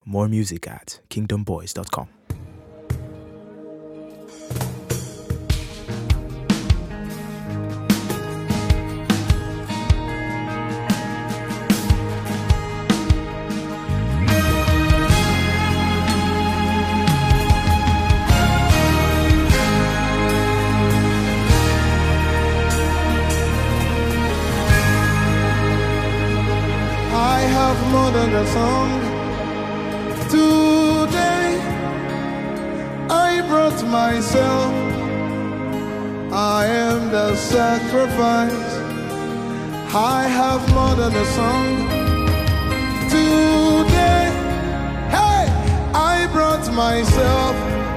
More music at kingdomboys.com. I have more than a song. Today I brought myself. I am the sacrifice. I have more than a song. Today, hey, I brought myself.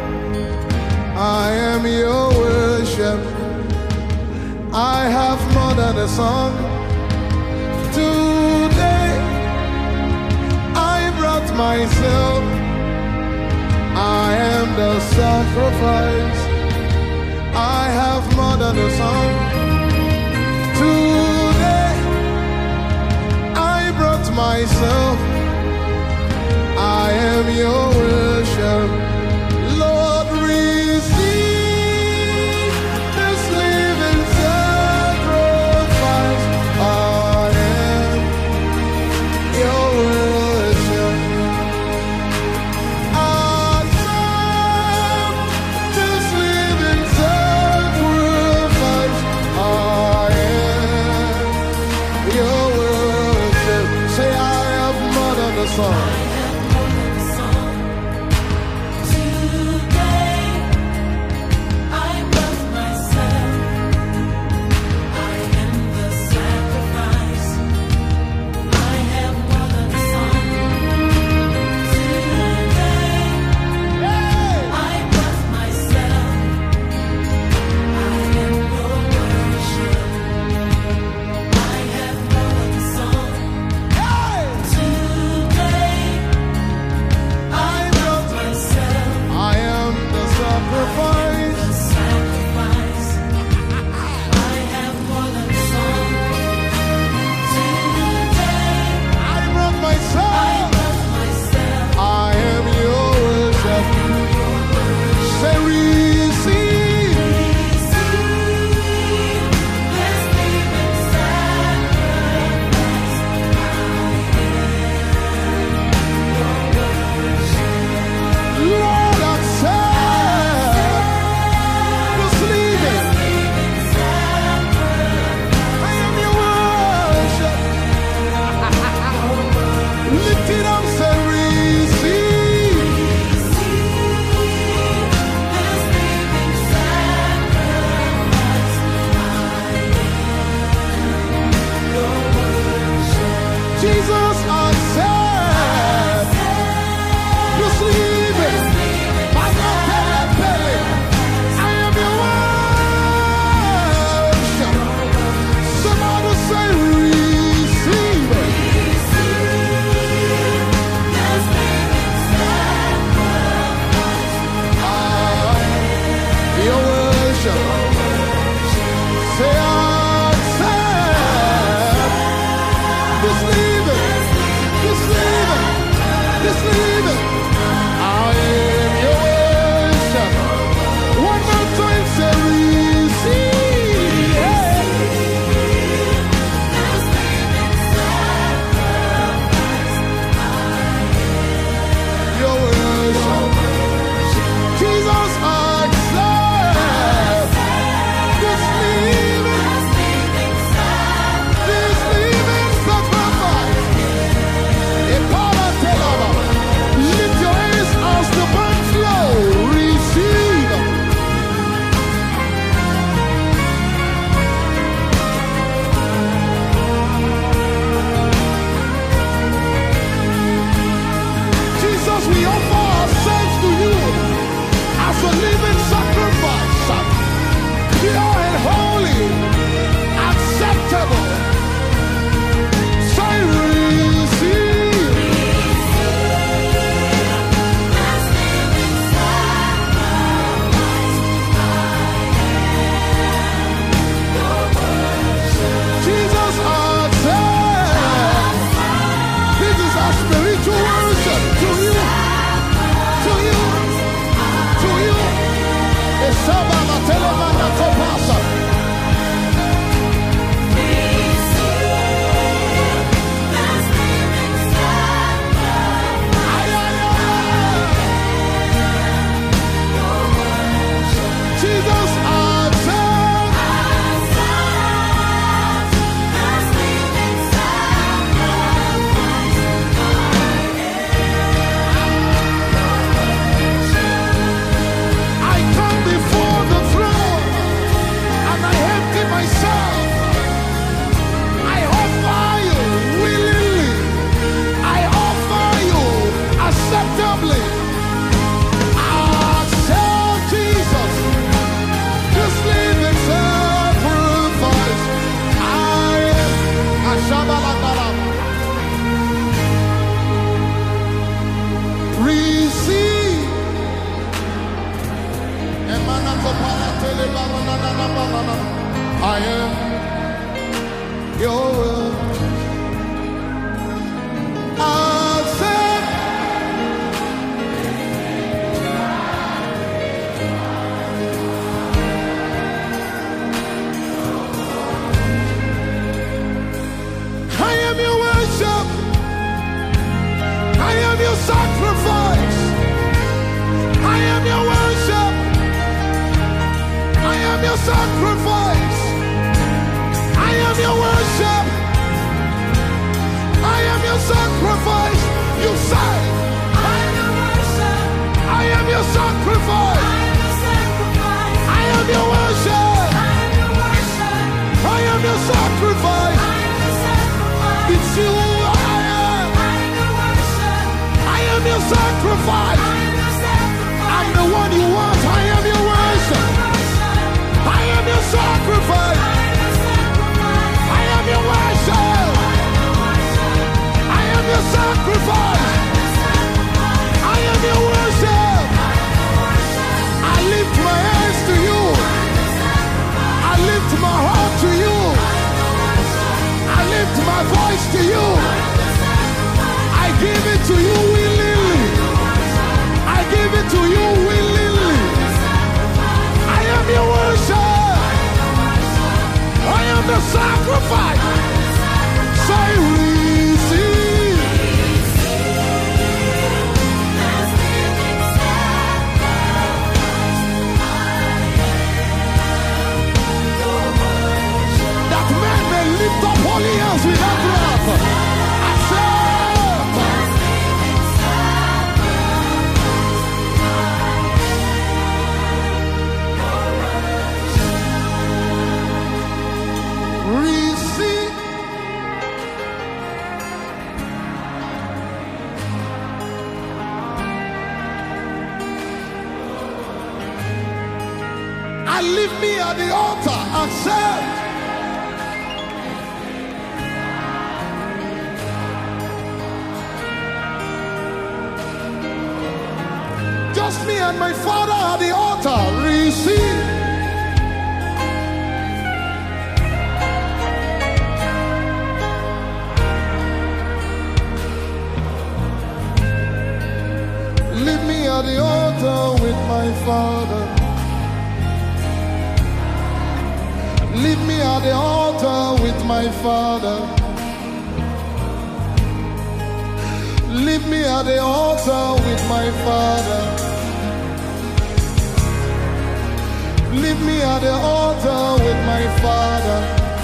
I am your worship. I have more than a song. Today I brought myself. I am the sacrifice. I have more than a song. Today I brought myself. I am your worship. Lord, receive this living sacrifice. I am your worship. Accept this living sacrifice. I am your worship. Say, I have I am your will. Accept. I am your worship. I am your sacrifice. I am your worship. I am your sacrifice. I am your worship. I am your sacrifice. You say, I am your worship. I am your sacrifice. I am your sacrifice. I am your worship. I am your worship. I am your sacrifice. I am your sacrifice. It's you I am. I am your worship. I am your sacrifice. I am your sacrifice. I'm the one you want. I am your worship. I am your sacrifice. I am your worship. I am your sacrifice. I am your worship. I lift my hands to you. I lift my heart to you. I lift my voice to you. I give it to you willingly. I give it to you willingly. I am your worship. I am the sacrifice. Say receive. That man may lift up holy hands without wrath. Accept. Receive. I leave me at the altar. Accept. Just me and my Father at the altar. Receive. Leave me at the altar with my Father. Leave me at the altar with my Father. Leave me at the altar with my Father. Leave me at the altar with my Father.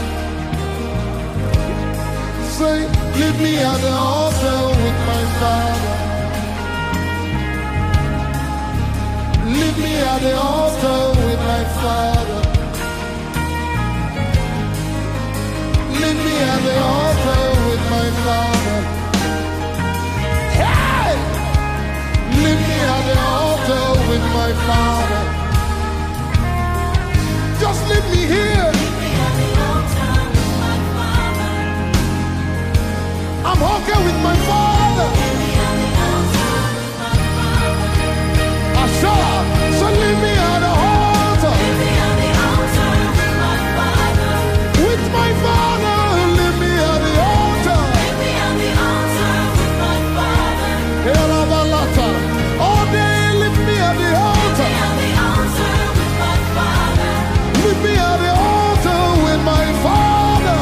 Say, leave me at the altar with my Father. Leave me at the altar with my Father. Leave me at the altar with my Father. Hey! Leave me at the altar with my Father. Just leave me here. I'm okay with my Father. Asha, so leave me at the altar. With my Father, leave me at the altar. Elabalata. All day, leave me at the altar. Leave me at the altar with my Father.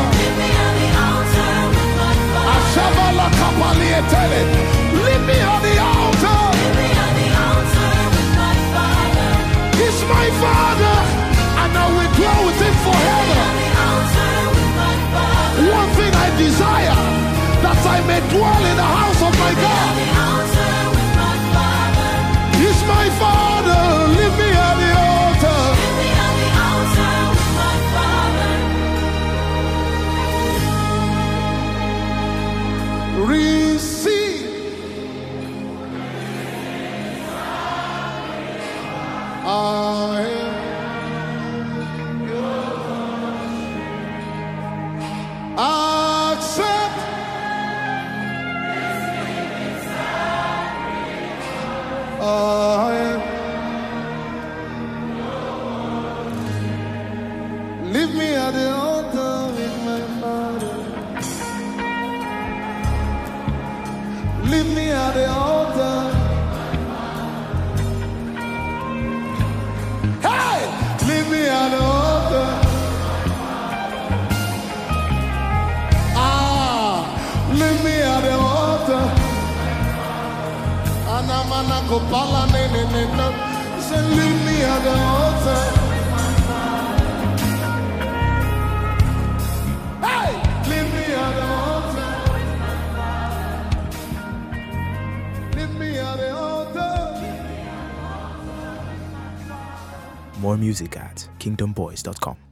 Ashabala kapalietele. Leave me at the altar. He's my Father, and I will dwell with him forever. One thing I desire, that I may dwell in the house of my God. He's my Father, leave me at the altar. Receive. I am yours. Accept. I am. Leave me at the at the altar. Hey, leave me at the altar. Leave me at the altar. Anamana kopala ne. Say leave me at the altar. Hey, leave me at the altar. Leave me at the altar. More music at kingdomboys.com.